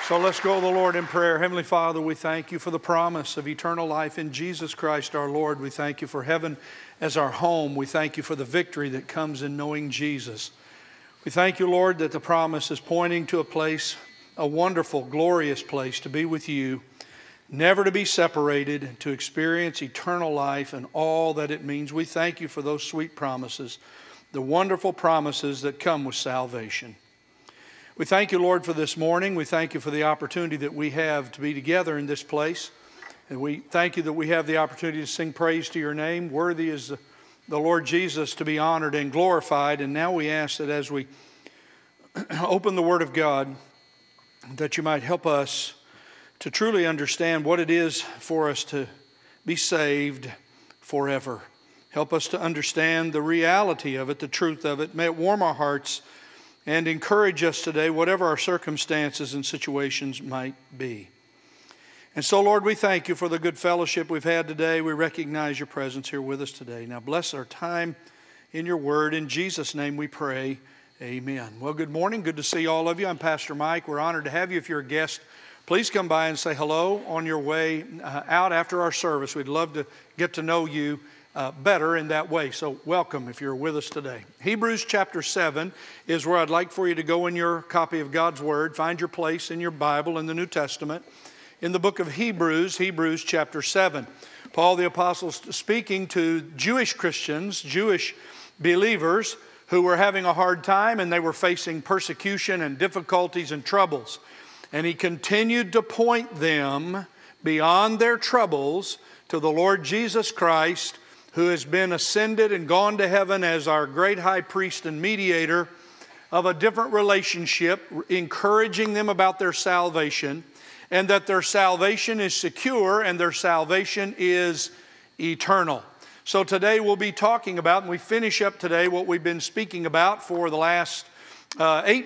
So let's go to the Lord in prayer. Heavenly Father, we thank you for the promise of eternal life in Jesus Christ our Lord. We thank you for heaven as our home. We thank you for the victory that comes in knowing Jesus. We thank you, Lord, that the promise is pointing to a place, a wonderful, glorious place to be with you, never to be separated, to experience eternal life and all that it means. We thank you for those sweet promises, the wonderful promises that come with salvation. We thank you, Lord, for this morning. We thank you for the opportunity that we have to be together in this place. And we thank you that we have the opportunity to sing praise to your name. Worthy is the Lord Jesus to be honored and glorified. And now we ask that as we open the Word of God, that you might help us to truly understand what it is for us to be saved forever. Help us to understand the reality of it, the truth of it. May it warm our hearts and encourage us today, whatever our circumstances and situations might be. And so, Lord, we thank you for the good fellowship we've had today. We recognize your presence here with us today. Now bless our time in your word. In Jesus' name we pray, amen. Well, good morning. Good to see all of you. I'm Pastor Mike. We're honored to have you. If you're a guest, please come by and say hello on your way out after our service. We'd love to get to know you better in that way. So welcome if you're with us today. Hebrews chapter 7 is where I'd like for you to go in your copy of God's Word. Find your place in your Bible in the New Testament. In the book of Hebrews, Hebrews chapter 7. Paul the Apostle speaking to Jewish Christians, Jewish believers who were having a hard time and they were facing persecution and difficulties and troubles. And he continued to point them beyond their troubles to the Lord Jesus Christ, who has been ascended and gone to heaven as our great high priest and mediator of a different relationship, encouraging them about their salvation, and that their salvation is secure and their salvation is eternal. So today we'll be talking about, and we finish up today what we've been speaking about for the last 8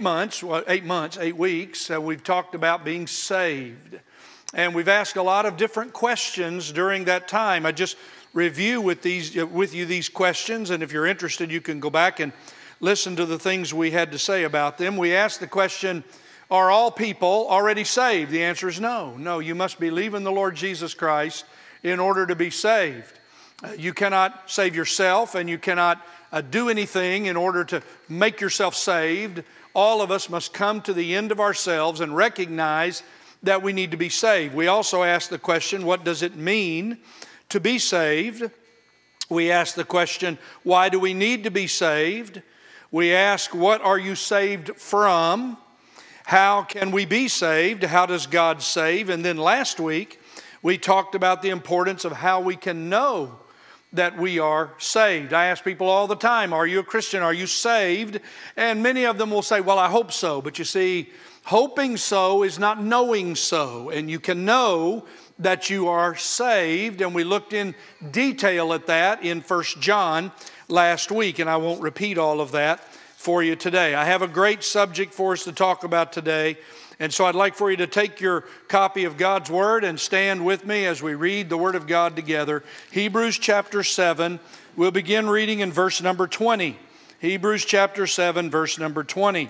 weeks. We've talked about being saved. And we've asked a lot of different questions during that time. I just review with you these questions, and if you're interested, you can go back and listen to the things we had to say about them. We asked the question, are all people already saved? The answer is no. No, you must believe in the Lord Jesus Christ in order to be saved. You cannot save yourself, and you cannot do anything in order to make yourself saved. All of us must come to the end of ourselves and recognize that we need to be saved. We also asked the question, what does it mean to be saved? We asked the question, why do we need to be saved? We ask, what are you saved from? How can we be saved? How does God save? And then last week, we talked about the importance of how we can know that we are saved. I ask people all the time, are you a Christian? Are you saved? And many of them will say, well, I hope so. But you see, hoping so is not knowing so. And you can know that you are saved. And we looked in detail at that in 1 John last week. And I won't repeat all of that for you today. I have a great subject for us to talk about today. And so I'd like for you to take your copy of God's Word and stand with me as we read the Word of God together. Hebrews chapter 7. We'll begin reading in verse number 20. Hebrews chapter 7, verse number 20.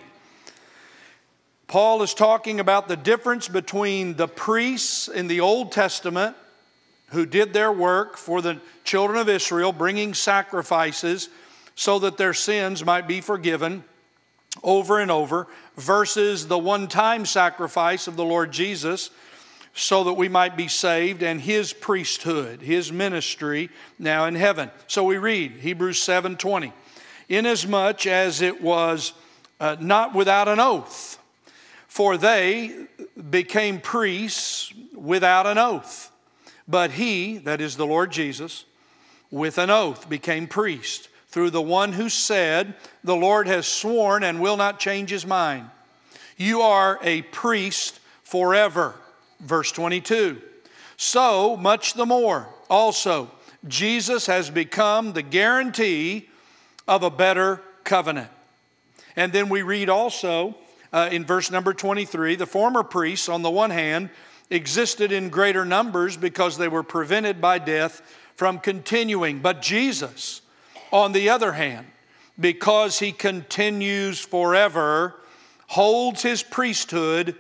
Paul is talking about the difference between the priests in the Old Testament who did their work for the children of Israel, bringing sacrifices so that their sins might be forgiven over and over, versus the one-time sacrifice of the Lord Jesus so that we might be saved, and His priesthood, His ministry now in heaven. So we read Hebrews 7:20. Inasmuch as it was not without an oath, for they became priests without an oath. But He, that is the Lord Jesus, with an oath became priest through the one who said, the Lord has sworn and will not change His mind. You are a priest forever. Verse 22. So much the more also Jesus has become the guarantee of a better covenant. And then we read also in verse number 23, the former priests on the one hand existed in greater numbers because they were prevented by death from continuing. But Jesus, on the other hand, because He continues forever, holds His priesthood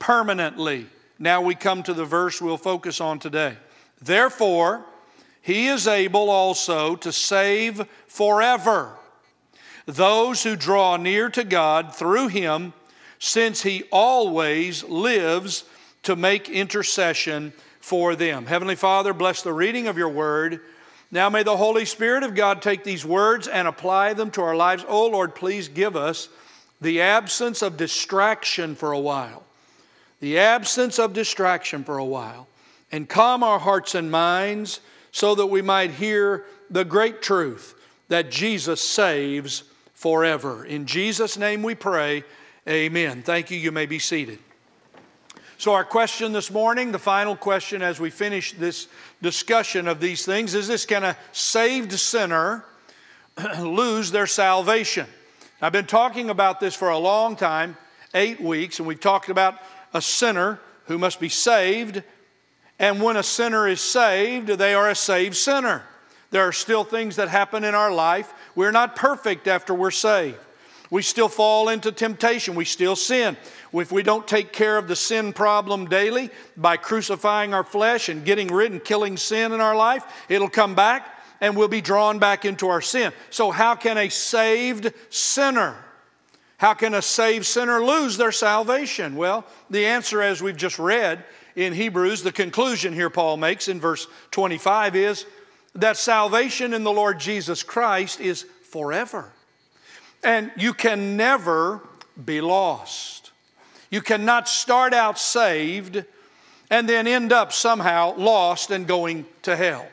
permanently. Now we come to the verse we'll focus on today. Therefore, he is able also to save forever those who draw near to God through him, since he always lives to make intercession for them. Heavenly Father, bless the reading of your word. Now may the Holy Spirit of God take these words and apply them to our lives. Oh Lord, please give us the absence of distraction for a while. The absence of distraction for a while. And calm our hearts and minds so that we might hear the great truth that Jesus saves forever. In Jesus' name we pray, amen. Thank you. You may be seated. So our question this morning, the final question as we finish this discussion of these things, is this: can a saved sinner lose their salvation? I've been talking about this for a long time, 8 weeks, and we've talked about a sinner who must be saved. And when a sinner is saved, they are a saved sinner. There are still things that happen in our life. We're not perfect after we're saved. We still fall into temptation. We still sin. If we don't take care of the sin problem daily by crucifying our flesh and getting rid and killing sin in our life, it'll come back and we'll be drawn back into our sin. So how can a saved sinner lose their salvation? Well, the answer, as we've just read in Hebrews, the conclusion here Paul makes in verse 25 is that salvation in the Lord Jesus Christ is forever. And you can never be lost. You cannot start out saved and then end up somehow lost and going to hell.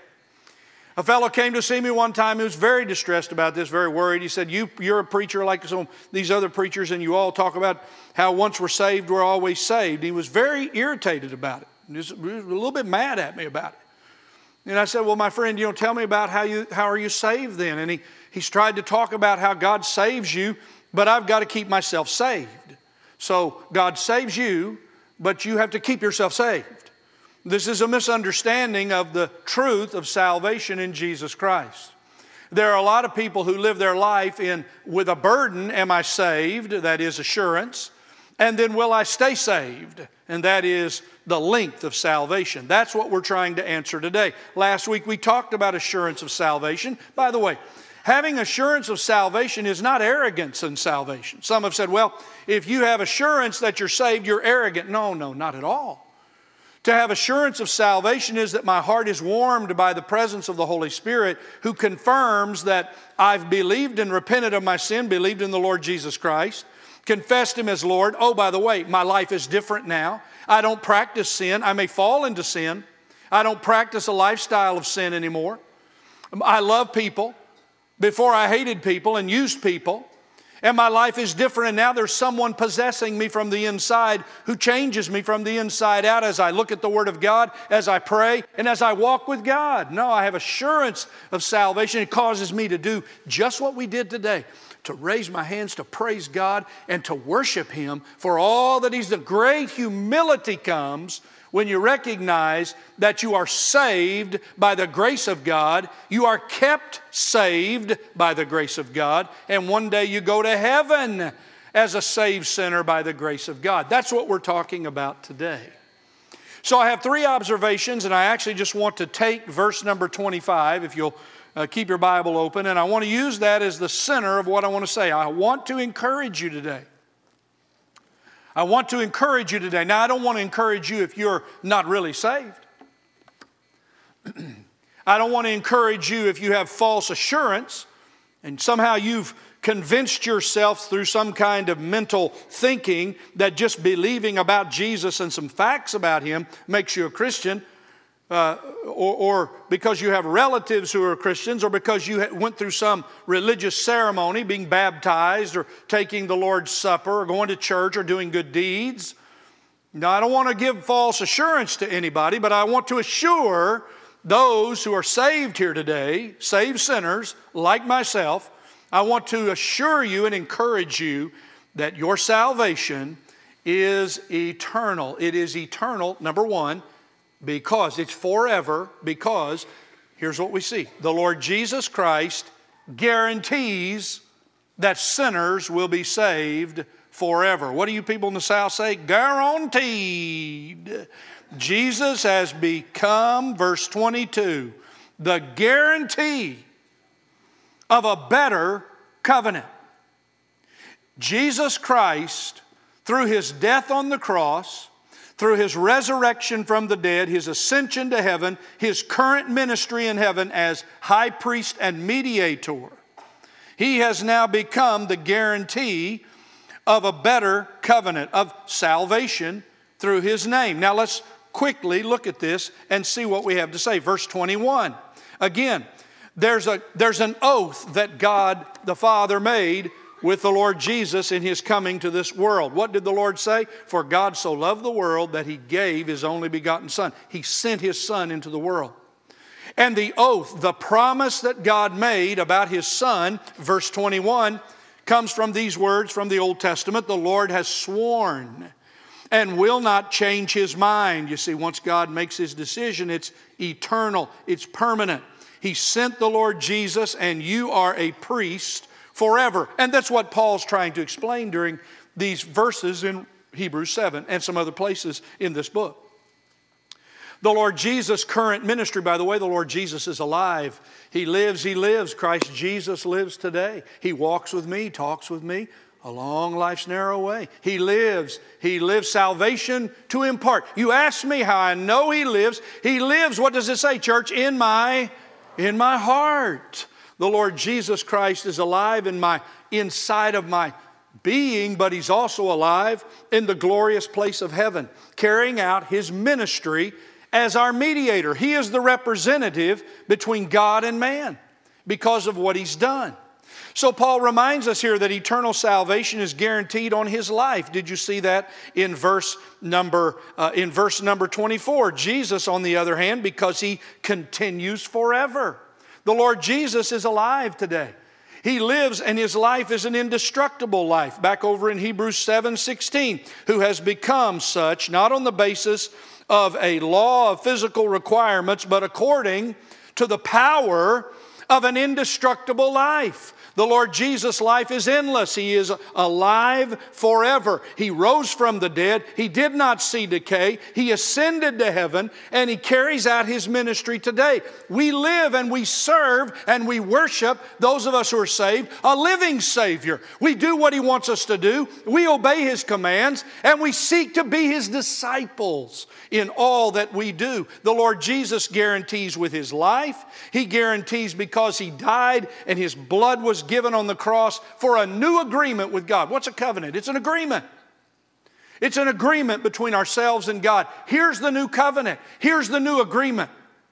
A fellow came to see me one time who was very distressed about this, very worried. He said, you're a preacher like some of these other preachers, and you all talk about how once we're saved, we're always saved. He was very irritated about it. He was a little bit mad at me about it. And I said, well, my friend, tell me about how are you saved then? And he's tried to talk about how God saves you, but I've got to keep myself saved. So God saves you, but you have to keep yourself saved. This is a misunderstanding of the truth of salvation in Jesus Christ. There are a lot of people who live their life with a burden: am I saved? That is assurance. And then will I stay saved? And that is the length of salvation. That's what we're trying to answer today. Last week we talked about assurance of salvation. By the way, having assurance of salvation is not arrogance in salvation. Some have said, well, if you have assurance that you're saved, you're arrogant. No, not at all. To have assurance of salvation is that my heart is warmed by the presence of the Holy Spirit, who confirms that I've believed and repented of my sin, believed in the Lord Jesus Christ, confessed Him as Lord. Oh, by the way, my life is different now. I don't practice sin. I may fall into sin. I don't practice a lifestyle of sin anymore. I love people. Before I hated people and used people. And my life is different, and now there's someone possessing me from the inside who changes me from the inside out as I look at the Word of God, as I pray, and as I walk with God. No, I have assurance of salvation. It causes me to do just what we did today, to raise my hands to praise God and to worship Him for all that He's done. Great humility comes when you recognize that you are saved by the grace of God, you are kept saved by the grace of God, and one day you go to heaven as a saved sinner by the grace of God. That's what we're talking about today. So I have 3 observations, and I actually just want to take verse number 25, if you'll keep your Bible open, and I want to use that as the center of what I want to say. I want to encourage you today. I want to encourage you today. Now, I don't want to encourage you if you're not really saved. I don't want to encourage you if you have false assurance and somehow you've convinced yourself through some kind of mental thinking that just believing about Jesus and some facts about Him makes you a Christian. Or because you have relatives who are Christians, or because you went through some religious ceremony, being baptized, or taking the Lord's Supper, or going to church, or doing good deeds. Now, I don't want to give false assurance to anybody, but I want to assure those who are saved here today, saved sinners like myself, I want to assure you and encourage you that your salvation is eternal. It is eternal, number one, because it's forever, because here's what we see. The Lord Jesus Christ guarantees that sinners will be saved forever. What do you people in the South say? Guaranteed. Jesus has become, verse 22, the guarantee of a better covenant. Jesus Christ, through his death on the cross, through his resurrection from the dead, his ascension to heaven, his current ministry in heaven as high priest and mediator, he has now become the guarantee of a better covenant of salvation through his name. Now let's quickly look at this and see what we have to say. Verse 21. Again, there's an oath that God the Father made with the Lord Jesus in his coming to this world. What did the Lord say? For God so loved the world that he gave his only begotten Son. He sent his Son into the world. And the oath, the promise that God made about his Son, verse 21, comes from these words from the Old Testament. The Lord has sworn and will not change his mind. You see, once God makes his decision, it's eternal, it's permanent. He sent the Lord Jesus, and you are a priest forever. And that's what Paul's trying to explain during these verses in Hebrews 7 and some other places in this book. The Lord Jesus' current ministry, by the way, the Lord Jesus is alive. He lives. Christ Jesus lives today. He walks with me, talks with me along life's narrow way. He lives salvation to impart. You ask me how I know he lives. He lives, what does it say, church? In my heart. The Lord Jesus Christ is alive inside of my being, but he's also alive in the glorious place of heaven, carrying out his ministry as our mediator. He is the representative between God and man because of what he's done. So Paul reminds us here that eternal salvation is guaranteed on his life. Did you see that in verse number 24? Jesus, on the other hand, because he continues forever. The Lord Jesus is alive today. He lives, and his life is an indestructible life. Back over in Hebrews 7:16, who has become such, not on the basis of a law of physical requirements, but according to the power of an indestructible life. The Lord Jesus' life is endless. He is alive forever. He rose from the dead. He did not see decay. He ascended to heaven, and he carries out his ministry today. We live and we serve and we worship, those of us who are saved, a living Savior. We do what he wants us to do. We obey his commands, and we seek to be his disciples in all that we do. The Lord Jesus guarantees with his life. He guarantees because he died and his blood was given on the cross for a new agreement with God. What's a covenant? It's an agreement. It's an agreement between ourselves and God. Here's the new covenant. Here's the new agreement.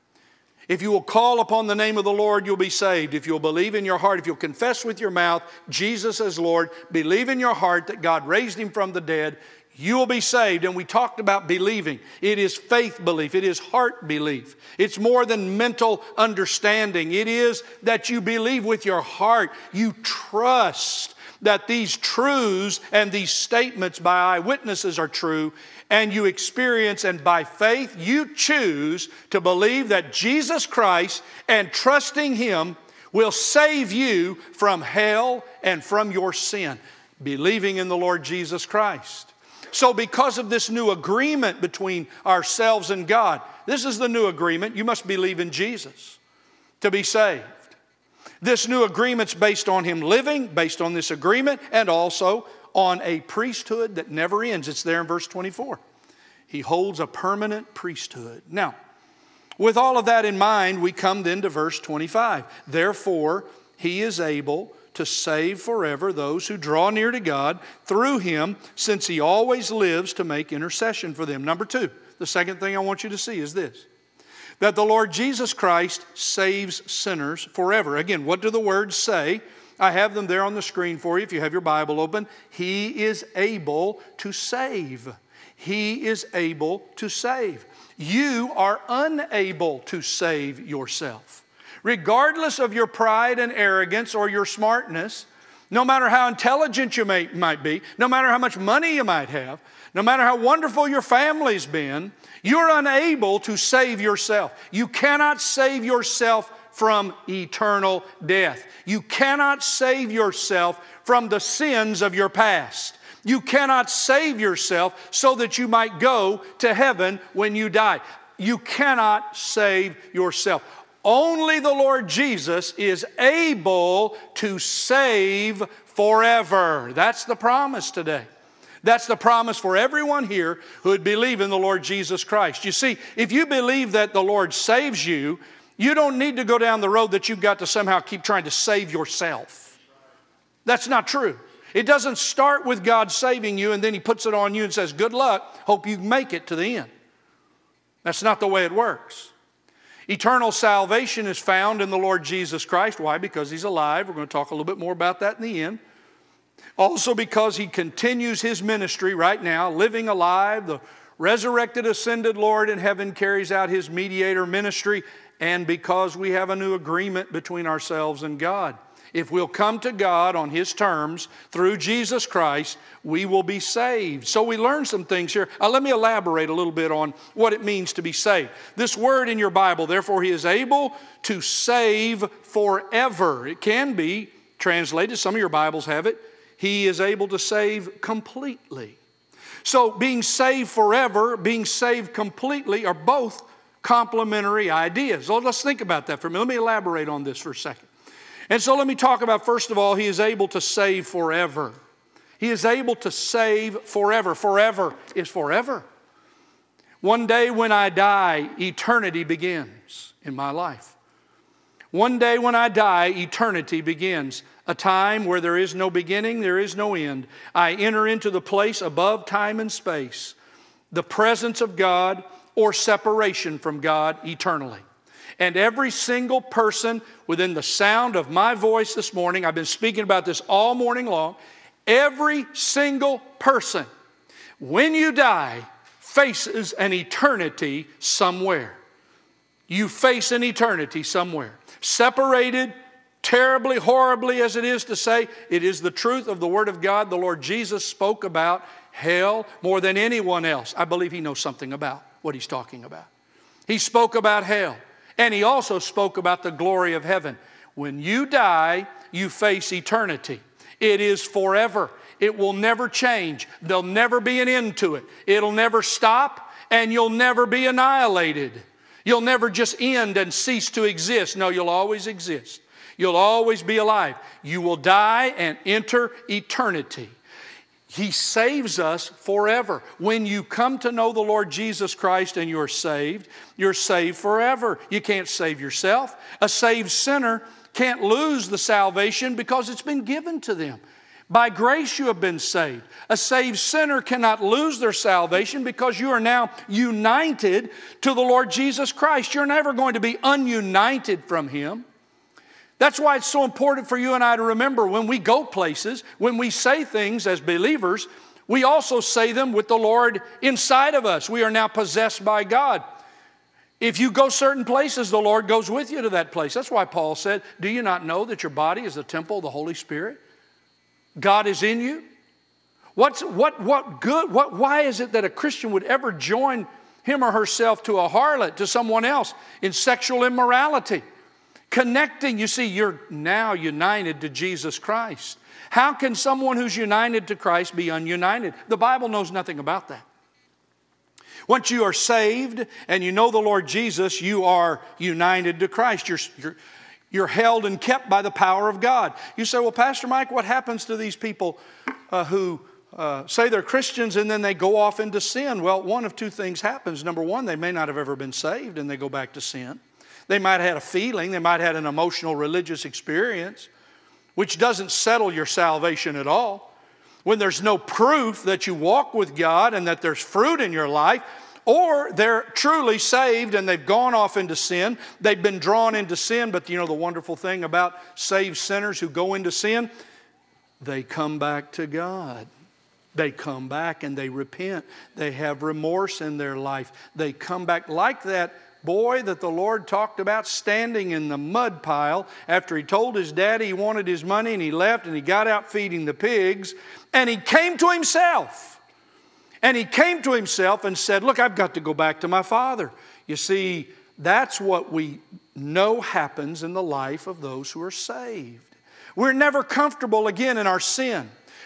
If you will call upon the name of the Lord, you'll be saved. If you'll believe in your heart, if you'll confess with your mouth Jesus as Lord, believe in your heart that God raised him from the dead, you will be saved. And we talked about believing. It is faith belief. It is heart belief. It's more than mental understanding. It is that you believe with your heart. You trust that these truths and these statements by eyewitnesses are true, and you experience, and by faith you choose to believe that Jesus Christ and trusting him will save you from hell and from your sin. Believing in the Lord Jesus Christ. So because of this new agreement between ourselves and God, this is the new agreement. You must believe in Jesus to be saved. This new agreement's based on him living, based on this agreement, and also on a priesthood that never ends. It's there in verse 24. He holds a permanent priesthood. Now, with all of that in mind, we come then to verse 25. Therefore, he is able to save forever those who draw near to God through him, since he always lives to make intercession for them. Number two, the second thing I want you to see is this, that the Lord Jesus Christ saves sinners forever. Again, what do the words say? I have them there on the screen for you if you have your Bible open. He is able to save. He is able to save. You are unable to save yourself. Regardless of your pride and arrogance or your smartness, no matter how intelligent you might be, no matter how much money you might have, no matter how wonderful your family's been, you're unable to save yourself. You cannot save yourself from eternal death. You cannot save yourself from the sins of your past. You cannot save yourself so that you might go to heaven when you die. You cannot save yourself. Only the Lord Jesus is able to save forever. That's the promise today. That's the promise for everyone here who would believe in the Lord Jesus Christ. You see, if you believe that the Lord saves you, you don't need to go down the road that you've got to somehow keep trying to save yourself. That's not true. It doesn't start with God saving you and then He puts it on you and says, good luck, hope you make it to the end. That's not the way it works. Eternal salvation is found in the Lord Jesus Christ. Why? Because He's alive. We're going to talk a little bit more about that in the end. Also because He continues His ministry right now, living alive. The resurrected, ascended Lord in heaven carries out His mediator ministry. And because we have a new agreement between ourselves and God. If we'll come to God on His terms through Jesus Christ, we will be saved. So we learn some things here. Let me elaborate a little bit on what it means to be saved. This word in your Bible, therefore, He is able to save forever. It can be translated, some of your Bibles have it, He is able to save completely. So being saved forever, being saved completely are both complementary ideas. So let's think about that for a minute. Let me elaborate on this for a second. And so let me talk about, first of all, He is able to save forever. He is able to save forever. Forever is forever. One day when I die, eternity begins in my life. One day when I die, eternity begins. A time where there is no beginning, there is no end. I enter into the place above time and space, the presence of God or separation from God eternally. And every single person within the sound of my voice this morning, I've been speaking about this all morning long, every single person, when you die, faces an eternity somewhere. You face an eternity somewhere. Separated, terribly, horribly as it is to say, it is the truth of the Word of God. The Lord Jesus spoke about hell more than anyone else. I believe He knows something about what He's talking about. He spoke about hell. And He also spoke about the glory of heaven. When you die, you face eternity. It is forever. It will never change. There'll never be an end to it. It'll never stop, and you'll never be annihilated. You'll never just end and cease to exist. No, you'll always exist. You'll always be alive. You will die and enter eternity. He saves us forever. When you come to know the Lord Jesus Christ and you're saved forever. You can't save yourself. A saved sinner can't lose the salvation because it's been given to them. By grace you have been saved. A saved sinner cannot lose their salvation because you are now united to the Lord Jesus Christ. You're never going to be ununited from Him. That's why it's so important for you and I to remember when we go places, when we say things as believers, we also say them with the Lord inside of us. We are now possessed by God. If you go certain places, the Lord goes with you to that place. That's why Paul said, do you not know that your body is the temple of the Holy Spirit? God is in you. Why is it that a Christian would ever join him or herself to a harlot, to someone else in sexual immorality? Connecting, you see, you're now united to Jesus Christ. How can someone who's united to Christ be ununited? The Bible knows nothing about that. Once you are saved and you know the Lord Jesus, you are united to Christ. You're held and kept by the power of God. You say, well, Pastor Mike, what happens to these people who say they're Christians and then they go off into sin? Well, one of two things happens. Number one, they may not have ever been saved and they go back to sin. They might have had a feeling, they might have had an emotional religious experience, which doesn't settle your salvation at all. When there's no proof that you walk with God and that there's fruit in your life, or they're truly saved and they've gone off into sin, they've been drawn into sin, but you know the wonderful thing about saved sinners who go into sin, they come back to God. They come back and they repent. They have remorse in their life. They come back like that boy that the Lord talked about standing in the mud pile after he told his daddy he wanted his money and he left and he got out feeding the pigs and he came to himself. And he came to himself and said, look, I've got to go back to my father. You see, that's what we know happens in the life of those who are saved. We're never comfortable again in our sin.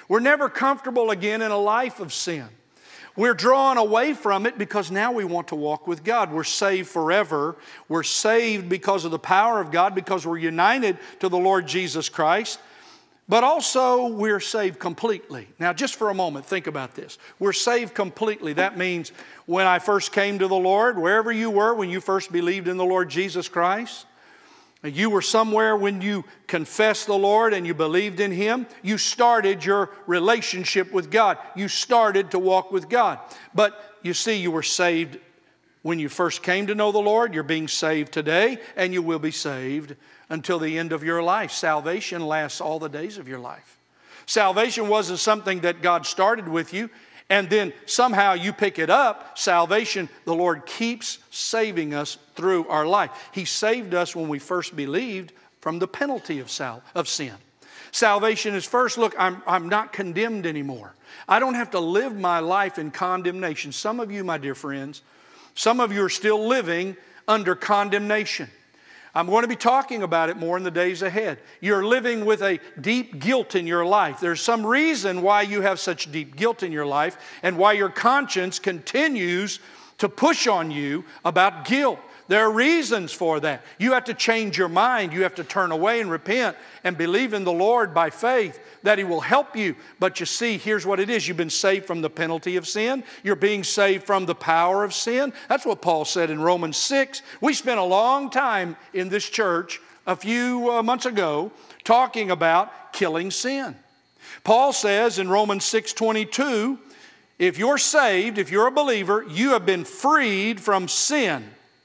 We're never comfortable again in a life of sin. We're drawn away from it because now we want to walk with God. We're saved forever. We're saved because of the power of God, because we're united to the Lord Jesus Christ. But also, we're saved completely. Now, just for a moment, think about this. We're saved completely. That means when I first came to the Lord, wherever you were when you first believed in the Lord Jesus Christ, you were somewhere when you confessed the Lord and you believed in Him, you started your relationship with God. You started to walk with God. But you see, you were saved when you first came to know the Lord. You're being saved today, and you will be saved until the end of your life. Salvation lasts all the days of your life. Salvation wasn't something that God started with you and then somehow you pick it up. Salvation, the Lord keeps saving us through our life. He saved us when we first believed from the penalty of sin. Salvation is first, look, I'm not condemned anymore. I don't have to live my life in condemnation. Some of you, my dear friends, some of you are still living under condemnation. I'm going to be talking about it more in the days ahead. You're living with a deep guilt in your life. There's some reason why you have such deep guilt in your life and why your conscience continues to push on you about guilt. There are reasons for that. You have to change your mind. You have to turn away and repent and believe in the Lord by faith that He will help you. But you see, here's what it is. You've been saved from the penalty of sin. You're being saved from the power of sin. That's what Paul said in Romans 6. We spent a long time in this church a few months ago talking about killing sin. Paul says in Romans 6:22, if you're saved, if you're a believer, you have been freed from sin.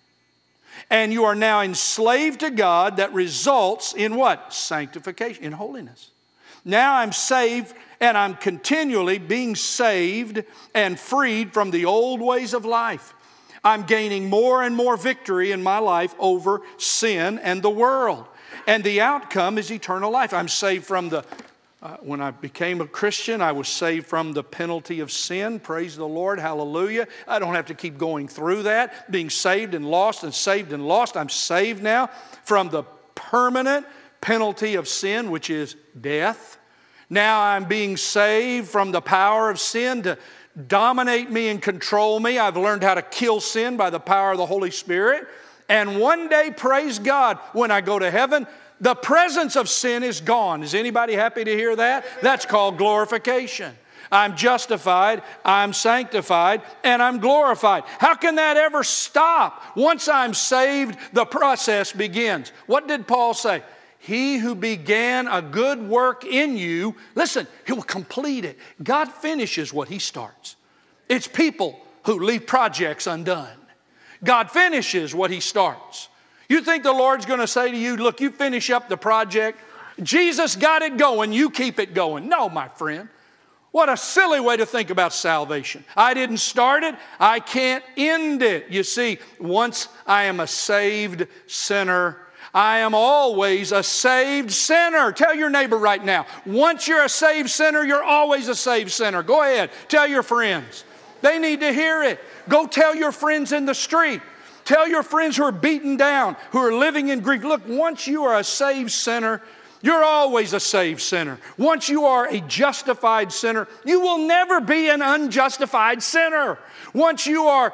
And you are now enslaved to God. That results in what? Sanctification, in holiness. Now I'm saved and I'm continually being saved and freed from the old ways of life. I'm gaining more and more victory in my life over sin and the world. And the outcome is eternal life. I'm saved from when I became a Christian, I was saved from the penalty of sin. Praise the Lord. Hallelujah. I don't have to keep going through that, being saved and lost and saved and lost. I'm saved now from the permanent penalty of sin, which is death. Now I'm being saved from the power of sin to dominate me and control me. I've learned how to kill sin by the power of the Holy Spirit. And one day, praise God, when I go to heaven, the presence of sin is gone. Is anybody happy to hear that? That's called glorification. I'm justified, I'm sanctified, and I'm glorified. How can that ever stop? Once I'm saved, the process begins. What did Paul say? He who began a good work in you, listen, He will complete it. God finishes what He starts. It's people who leave projects undone. God finishes what He starts. You think the Lord's going to say to you, look, you finish up the project. Jesus got it going, you keep it going. No, my friend. What a silly way to think about salvation. I didn't start it, I can't end it. You see, once I am a saved sinner, I am always a saved sinner. Tell your neighbor right now, once you're a saved sinner, you're always a saved sinner. Go ahead, tell your friends. They need to hear it. Go tell your friends in the street. Tell your friends who are beaten down, who are living in grief. Look, once you are a saved sinner, you're always a saved sinner. Once you are a justified sinner, you will never be an unjustified sinner. Once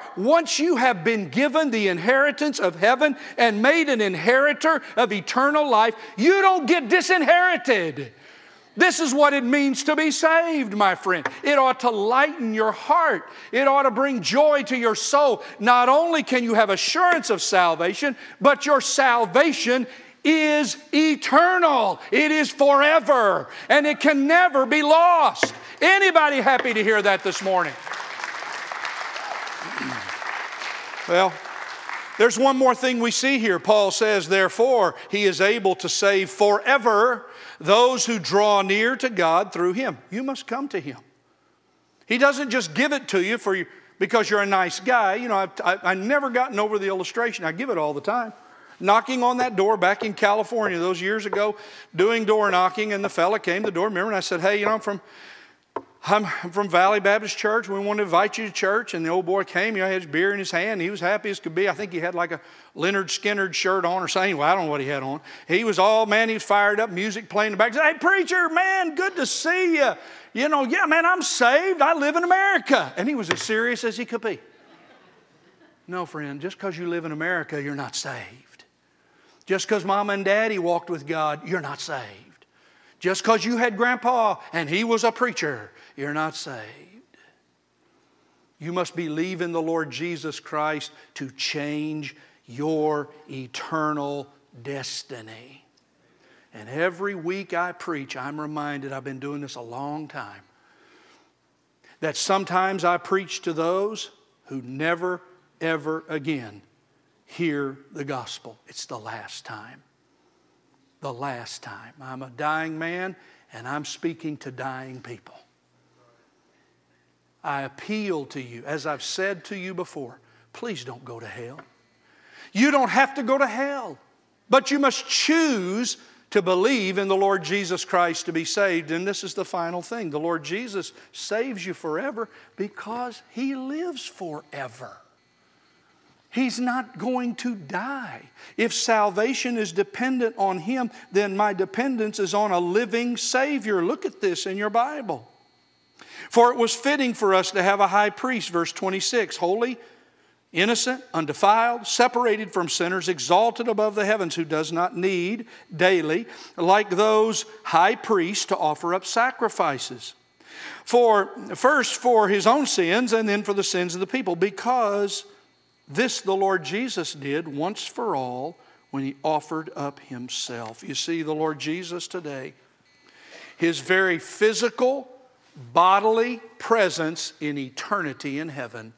you have been given the inheritance of heaven and made an inheritor of eternal life, you don't get disinherited. This is what it means to be saved, my friend. It ought to lighten your heart. It ought to bring joy to your soul. Not only can you have assurance of salvation, but your salvation is eternal. It is forever, and it can never be lost. Anybody happy to hear that this morning? Well, there's one more thing we see here. Paul says, therefore, He is able to save forever those who draw near to God through Him. You must come to Him. He doesn't just give it to you because you're a nice guy. You know, I've never gotten over the illustration. I give it all the time. Knocking on that door back in California those years ago, doing door knocking, and the fella came to the door. Remember, and I said, hey, I'm from I'm from Valley Baptist Church. We want to invite you to church. And the old boy came. He had his beer in his hand. He was happy as could be. I think he had like a Leonard Skinner shirt on or something. Well, I don't know what he had on. He was fired up, music playing in the back. He said, "Hey, preacher, man, good to see you. You know, yeah, man, I'm saved. I live in America." And he was as serious as he could be. No, friend, just because you live in America, you're not saved. Just because Mama and Daddy walked with God, you're not saved. Just because you had Grandpa and he was a preacher, you're not saved. You must believe in the Lord Jesus Christ to change your eternal destiny. And every week I preach, I'm reminded, I've been doing this a long time, that sometimes I preach to those who never, ever again hear the gospel. It's the last time. The last time. I'm a dying man and I'm speaking to dying people. I appeal to you, as I've said to you before, please don't go to hell. You don't have to go to hell, but you must choose to believe in the Lord Jesus Christ to be saved. And this is the final thing. The Lord Jesus saves you forever because He lives forever. He's not going to die. If salvation is dependent on Him, then my dependence is on a living Savior. Look at this in your Bible. For it was fitting for us to have a high priest, verse 26, holy, innocent, undefiled, separated from sinners, exalted above the heavens, who does not need daily, like those high priests, to offer up sacrifices. First for His own sins and then for the sins of the people, because this the Lord Jesus did once for all when He offered up Himself. You see, the Lord Jesus today, His very physical, bodily presence in eternity in heaven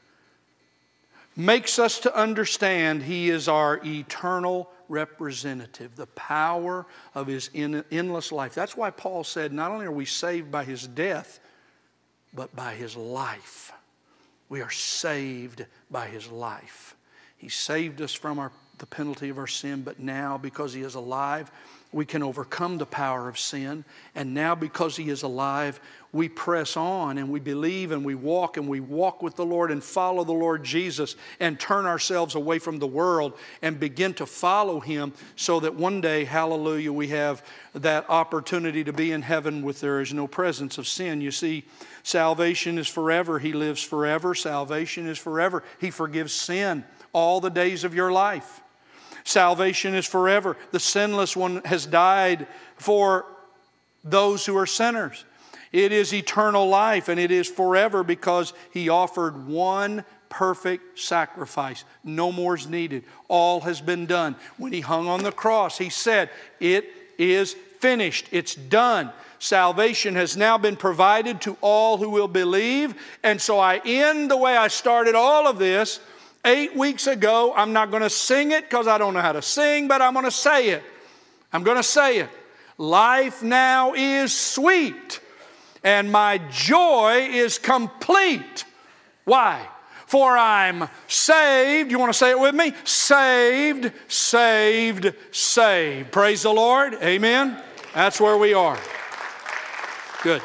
makes us to understand He is our eternal representative, the power of His endless life. That's why Paul said, not only are we saved by His death, but by His life. We are saved by His life. He saved us from the penalty of our sin, but now because He is alive, we can overcome the power of sin. And now because He is alive, we press on and we believe and we walk with the Lord and follow the Lord Jesus and turn ourselves away from the world and begin to follow Him, so that one day, hallelujah, we have that opportunity to be in heaven with there is no presence of sin. You see, salvation is forever. He lives forever. Salvation is forever. He forgives sin all the days of your life. Salvation is forever. The sinless one has died for those who are sinners. It is eternal life, and it is forever because He offered one perfect sacrifice. No more is needed. All has been done. When He hung on the cross, He said, "It is finished. It's done." Salvation has now been provided to all who will believe. And so I end the way I started all of this 8 weeks ago. I'm not going to sing it because I don't know how to sing, but I'm going to say it. I'm going to say it. Life now is sweet, and my joy is complete. Why? For I'm saved. You want to say it with me? Saved, saved, saved. Praise the Lord. Amen. That's where we are. Good.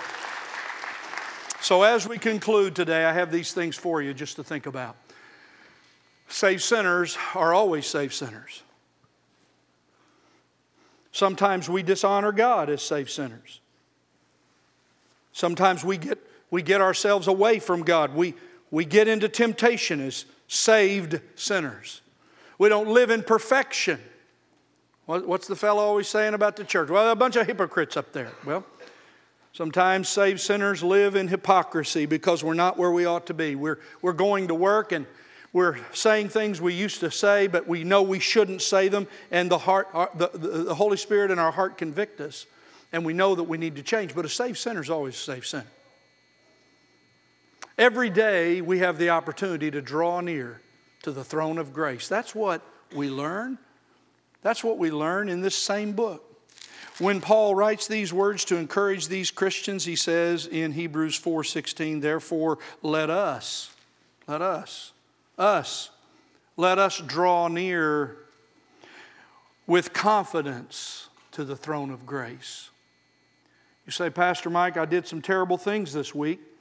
So as we conclude today, I have these things for you just to think about. Saved sinners are always saved sinners. Sometimes we dishonor God as saved sinners. Sometimes we get ourselves away from God. We get into temptation as saved sinners. We don't live in perfection. What's the fellow always saying about the church? Well, a bunch of hypocrites up there. Well, sometimes saved sinners live in hypocrisy because we're not where we ought to be. We're going to work and we're saying things we used to say, but we know we shouldn't say them, and the Holy Spirit in our heart convict us, and we know that we need to change. But a saved sinner is always a saved sinner. Every day we have the opportunity to draw near to the throne of grace. That's what we learn. That's what we learn in this same book. When Paul writes these words to encourage these Christians, he says in Hebrews 4:16, therefore let us draw near with confidence to the throne of grace. You say, Pastor Mike, I did some terrible things this week.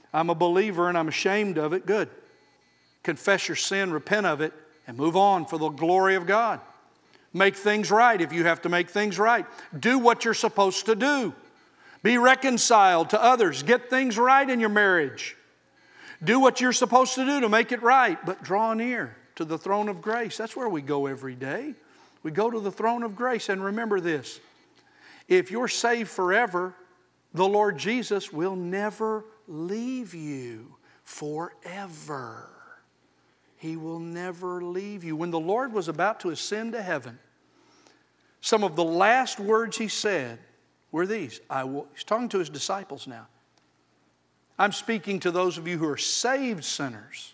I'm a believer and I'm ashamed of it. Good. Confess your sin, repent of it, and move on for the glory of God. Make things right if you have to make things right. Do what you're supposed to do. Be reconciled to others. Get things right in your marriage. Do what you're supposed to do to make it right, but draw near to the throne of grace. That's where we go every day. We go to the throne of grace. And remember this, if you're saved forever, the Lord Jesus will never leave you forever. He will never leave you. When the Lord was about to ascend to heaven, some of the last words He said were these. He's talking to His disciples now. I'm speaking to those of you who are saved sinners.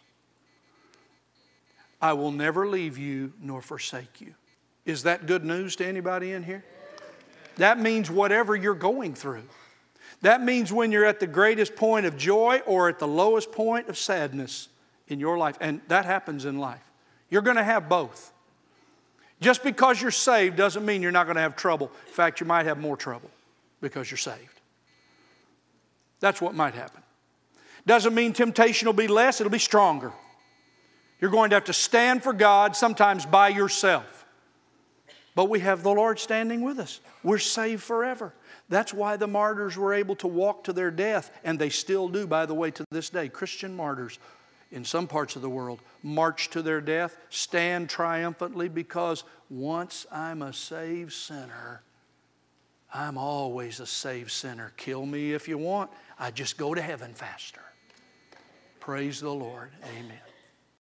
I will never leave you nor forsake you. Is that good news to anybody in here? That means whatever you're going through. That means when you're at the greatest point of joy or at the lowest point of sadness in your life. And that happens in life. You're going to have both. Just because you're saved doesn't mean you're not going to have trouble. In fact, you might have more trouble because you're saved. That's what might happen. Doesn't mean temptation will be less, it'll be stronger. You're going to have to stand for God, sometimes by yourself. But we have the Lord standing with us. We're saved forever. That's why the martyrs were able to walk to their death, and they still do, by the way, to this day. Christian martyrs in some parts of the world march to their death, stand triumphantly, because once I'm a saved sinner, I'm always a saved sinner. Kill me if you want. I just go to heaven faster. Praise the Lord. Amen.